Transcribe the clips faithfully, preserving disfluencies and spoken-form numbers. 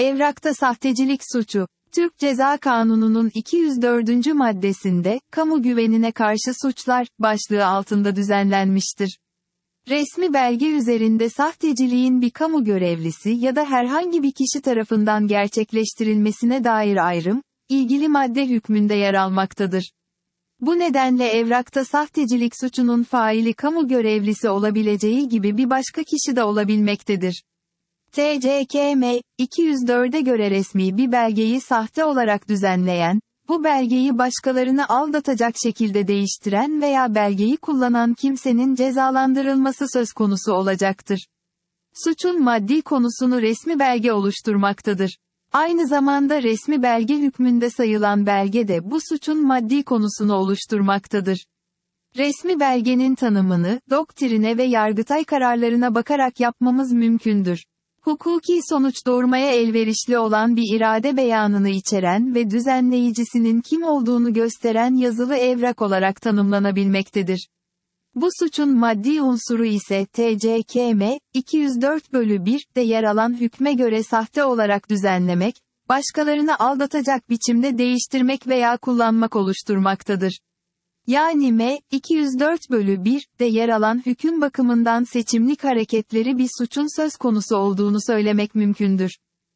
Evrakta sahtecilik suçu. Türk Ceza Kanunu'nun iki yüz dördüncü maddesinde, kamu güvenine karşı suçlar, başlığı altında düzenlenmiştir. Resmi belge üzerinde sahteciliğin bir kamu görevlisi ya da herhangi bir kişi tarafından gerçekleştirilmesine dair ayrım, ilgili madde hükmünde yer almaktadır. Bu nedenle evrakta sahtecilik suçunun faili kamu görevlisi olabileceği gibi bir başka kişi de olabilmektedir. T C K M iki yüz dörde göre resmi bir belgeyi sahte olarak düzenleyen, bu belgeyi başkalarını aldatacak şekilde değiştiren veya belgeyi kullanan kimsenin cezalandırılması söz konusu olacaktır. Suçun maddi konusunu resmi belge oluşturmaktadır. Aynı zamanda resmi belge hükmünde sayılan belge de bu suçun maddi konusunu oluşturmaktadır. Resmi belgenin tanımını, doktrine ve Yargıtay kararlarına bakarak yapmamız mümkündür. Hukuki sonuç doğurmaya elverişli olan bir irade beyanını içeren ve düzenleyicisinin kim olduğunu gösteren yazılı evrak olarak tanımlanabilmektedir. Bu suçun maddi unsuru ise T C K M iki yüz dört bölü bir'de yer alan hükme göre sahte olarak düzenlemek, başkalarını aldatacak biçimde değiştirmek veya kullanmak oluşturmaktadır. Yani M iki yüz dört bölü bir'de yer alan hüküm bakımından seçimlik hareketleri bir suçun söz konusu olduğunu söylemek mümkündür.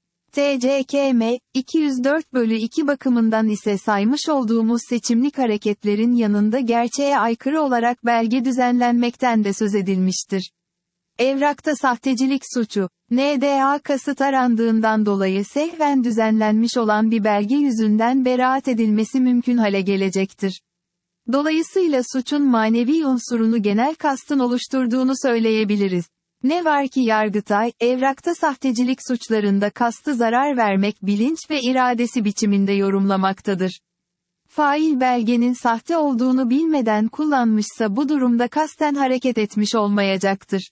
T C K M iki yüz dört bölü iki bakımından ise saymış olduğumuz seçimlik hareketlerin yanında gerçeğe aykırı olarak belge düzenlenmekten de söz edilmiştir. Evrakta sahtecilik suçu, N D A kasıt arandığından dolayı sehven düzenlenmiş olan bir belge yüzünden beraat edilmesi mümkün hale gelecektir. Dolayısıyla suçun manevi unsurunu genel kastın oluşturduğunu söyleyebiliriz. Ne var ki Yargıtay, evrakta sahtecilik suçlarında kastı zarar vermek bilinç ve iradesi biçiminde yorumlamaktadır. Fail belgenin sahte olduğunu bilmeden kullanmışsa bu durumda kasten hareket etmiş olmayacaktır.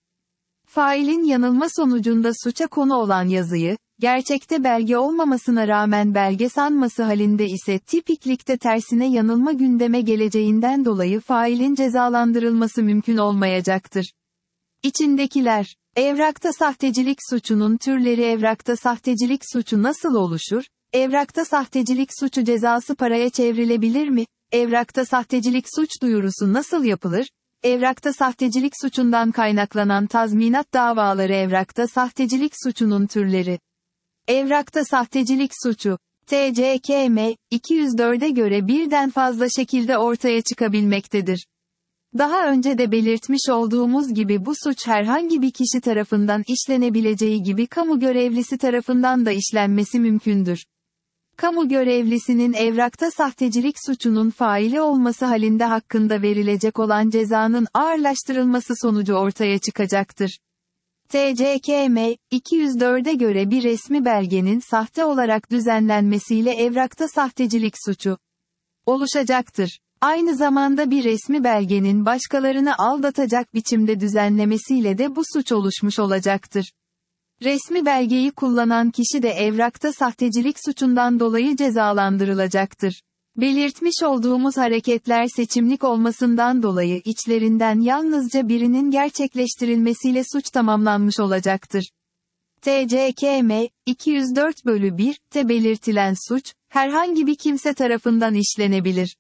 Failin yanılma sonucunda suça konu olan yazıyı, gerçekte belge olmamasına rağmen belge sanması halinde ise tipiklikte tersine yanılma gündeme geleceğinden dolayı failin cezalandırılması mümkün olmayacaktır. İçindekiler, evrakta sahtecilik suçunun türleri. Evrakta sahtecilik suçu nasıl oluşur? Evrakta sahtecilik suçu cezası paraya çevrilebilir mi? Evrakta sahtecilik suç duyurusu nasıl yapılır? Evrakta sahtecilik suçundan kaynaklanan tazminat davaları. Evrakta sahtecilik suçunun türleri. Evrakta sahtecilik suçu, T C K M iki yüz dörde göre birden fazla şekilde ortaya çıkabilmektedir. Daha önce de belirtmiş olduğumuz gibi bu suç herhangi bir kişi tarafından işlenebileceği gibi kamu görevlisi tarafından da işlenmesi mümkündür. Kamu görevlisinin evrakta sahtecilik suçunun faili olması halinde hakkında verilecek olan cezanın ağırlaştırılması sonucu ortaya çıkacaktır. T C K M iki yüz dörde göre bir resmi belgenin sahte olarak düzenlenmesiyle evrakta sahtecilik suçu oluşacaktır. Aynı zamanda bir resmi belgenin başkalarını aldatacak biçimde düzenlemesiyle de bu suç oluşmuş olacaktır. Resmi belgeyi kullanan kişi de evrakta sahtecilik suçundan dolayı cezalandırılacaktır. Belirtmiş olduğumuz hareketler seçimlik olmasından dolayı içlerinden yalnızca birinin gerçekleştirilmesiyle suç tamamlanmış olacaktır. T C K M iki yüz dört bölü bir'te belirtilen suç, herhangi bir kimse tarafından işlenebilir.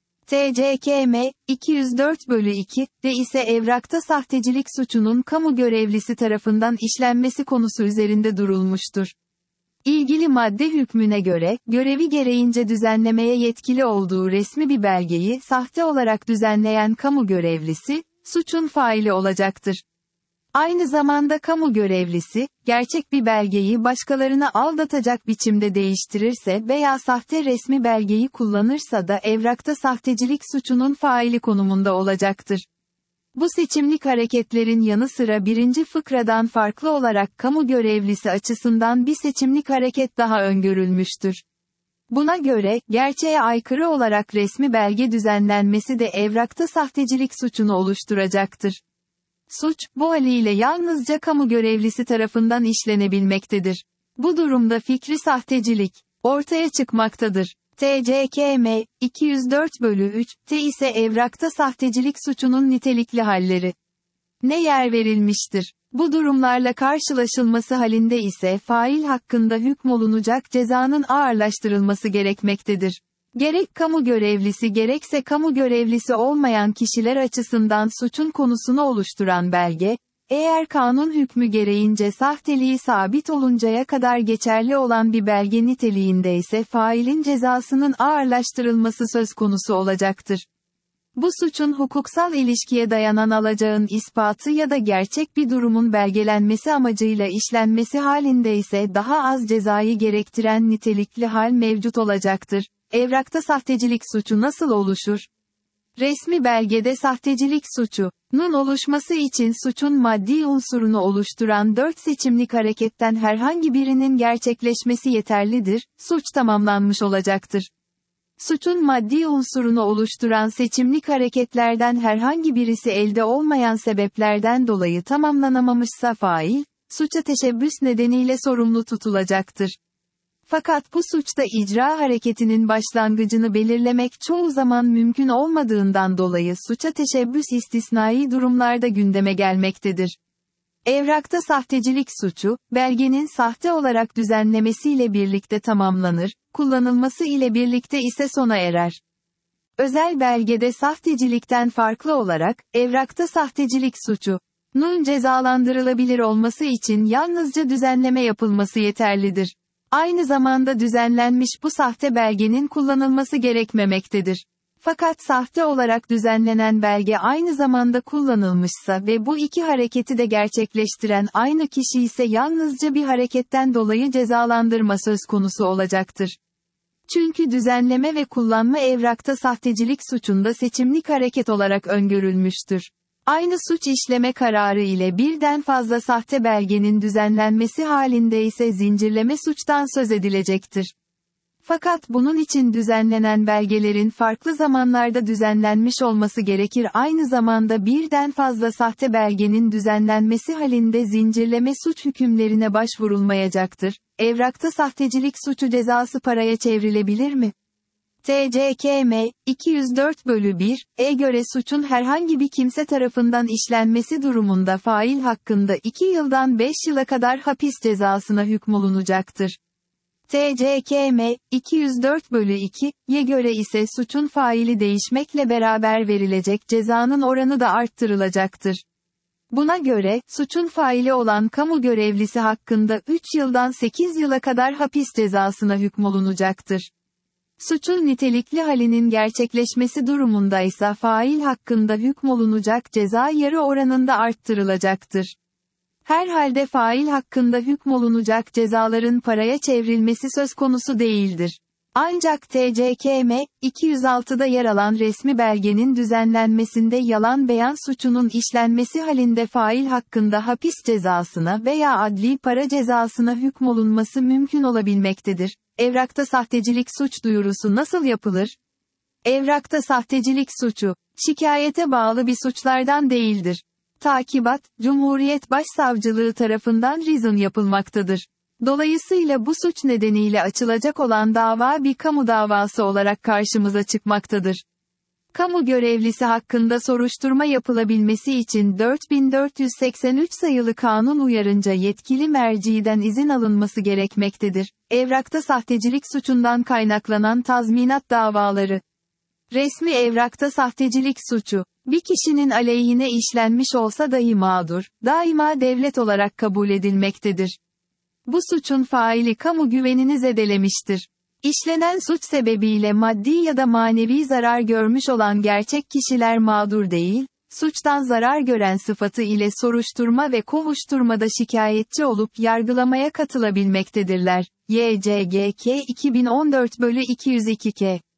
T C K M iki yüz dört bölü iki'de ise evrakta sahtecilik suçunun kamu görevlisi tarafından işlenmesi konusu üzerinde durulmuştur. İlgili madde hükmüne göre, görevi gereğince düzenlemeye yetkili olduğu resmi bir belgeyi sahte olarak düzenleyen kamu görevlisi, suçun faili olacaktır. Aynı zamanda kamu görevlisi, gerçek bir belgeyi başkalarına aldatacak biçimde değiştirirse veya sahte resmi belgeyi kullanırsa da evrakta sahtecilik suçunun faili konumunda olacaktır. Bu seçimlik hareketlerin yanı sıra birinci fıkradan farklı olarak kamu görevlisi açısından bir seçimlik hareket daha öngörülmüştür. Buna göre, gerçeğe aykırı olarak resmi belge düzenlenmesi de evrakta sahtecilik suçunu oluşturacaktır. Suç, bu haliyle yalnızca kamu görevlisi tarafından işlenebilmektedir. Bu durumda fikri sahtecilik ortaya çıkmaktadır. T C K M iki yüz dört bölü üç'te ise evrakta sahtecilik suçunun nitelikli halleri ne yer verilmiştir? Bu durumlarla karşılaşılması halinde ise fail hakkında hükmolunacak cezanın ağırlaştırılması gerekmektedir. Gerek kamu görevlisi gerekse kamu görevlisi olmayan kişiler açısından suçun konusunu oluşturan belge, eğer kanun hükmü gereğince sahteliği sabit oluncaya kadar geçerli olan bir belge niteliğinde ise failin cezasının ağırlaştırılması söz konusu olacaktır. Bu suçun hukuksal ilişkiye dayanan alacağın ispatı ya da gerçek bir durumun belgelenmesi amacıyla işlenmesi halinde ise daha az cezayı gerektiren nitelikli hal mevcut olacaktır. Evrakta sahtecilik suçu nasıl oluşur? Resmi belgede sahtecilik suçunun oluşması için suçun maddi unsurunu oluşturan dört seçimlik hareketten herhangi birinin gerçekleşmesi yeterlidir, suç tamamlanmış olacaktır. Suçun maddi unsurunu oluşturan seçimlik hareketlerden herhangi birisi elde olmayan sebeplerden dolayı tamamlanamamışsa fail, suça teşebbüs nedeniyle sorumlu tutulacaktır. Fakat bu suçta icra hareketinin başlangıcını belirlemek çoğu zaman mümkün olmadığından dolayı suça teşebbüs istisnai durumlarda gündeme gelmektedir. Evrakta sahtecilik suçu, belgenin sahte olarak düzenlemesiyle birlikte tamamlanır, kullanılması ile birlikte ise sona erer. Özel belgede sahtecilikten farklı olarak, evrakta sahtecilik suçunun cezalandırılabilir olması için yalnızca düzenleme yapılması yeterlidir. Aynı zamanda düzenlenmiş bu sahte belgenin kullanılması gerekmemektedir. Fakat sahte olarak düzenlenen belge aynı zamanda kullanılmışsa ve bu iki hareketi de gerçekleştiren aynı kişi ise yalnızca bir hareketten dolayı cezalandırma söz konusu olacaktır. Çünkü düzenleme ve kullanma evrakta sahtecilik suçunda seçimlik hareket olarak öngörülmüştür. Aynı suç işleme kararı ile birden fazla sahte belgenin düzenlenmesi halinde ise zincirleme suçtan söz edilecektir. Fakat bunun için düzenlenen belgelerin farklı zamanlarda düzenlenmiş olması gerekir. Aynı zamanda birden fazla sahte belgenin düzenlenmesi halinde zincirleme suç hükümlerine başvurulmayacaktır. Evrakta sahtecilik suçu cezası paraya çevrilebilir mi? T C K M iki yüz dört bölü bir'e göre suçun herhangi bir kimse tarafından işlenmesi durumunda fail hakkında iki yıldan beş yıla kadar hapis cezasına hükmolunacaktır. T C K M iki yüz dört bölü iki'ye göre ise suçun faili değişmekle beraber verilecek cezanın oranı da arttırılacaktır. Buna göre, suçun faili olan kamu görevlisi hakkında üç yıldan sekiz yıla kadar hapis cezasına hükmolunacaktır. Suçun nitelikli halinin gerçekleşmesi durumunda ise fail hakkında hükmolunacak ceza yarı oranında arttırılacaktır. Herhalde fail hakkında hükmolunacak cezaların paraya çevrilmesi söz konusu değildir. Ancak T C K M iki yüz altı'da yer alan resmi belgenin düzenlenmesinde yalan beyan suçunun işlenmesi halinde fail hakkında hapis cezasına veya adli para cezasına hükmolunması mümkün olabilmektedir. Evrakta sahtecilik suç duyurusu nasıl yapılır? Evrakta sahtecilik suçu, şikayete bağlı bir suçlardan değildir. Takibat, Cumhuriyet Başsavcılığı tarafından rizon yapılmaktadır. Dolayısıyla bu suç nedeniyle açılacak olan dava bir kamu davası olarak karşımıza çıkmaktadır. Kamu görevlisi hakkında soruşturma yapılabilmesi için dört bin dört yüz seksen üç sayılı kanun uyarınca yetkili merciden izin alınması gerekmektedir. Evrakta sahtecilik suçundan kaynaklanan tazminat davaları. Resmi evrakta sahtecilik suçu, bir kişinin aleyhine işlenmiş olsa dahi mağdur, daima devlet olarak kabul edilmektedir. Bu suçun faili kamu güvenini zedelemiştir. İşlenen suç sebebiyle maddi ya da manevi zarar görmüş olan gerçek kişiler mağdur değil, suçtan zarar gören sıfatı ile soruşturma ve kovuşturmada şikayetçi olup yargılamaya katılabilmektedirler. Y C G K iki bin on dört bölü iki yüz iki K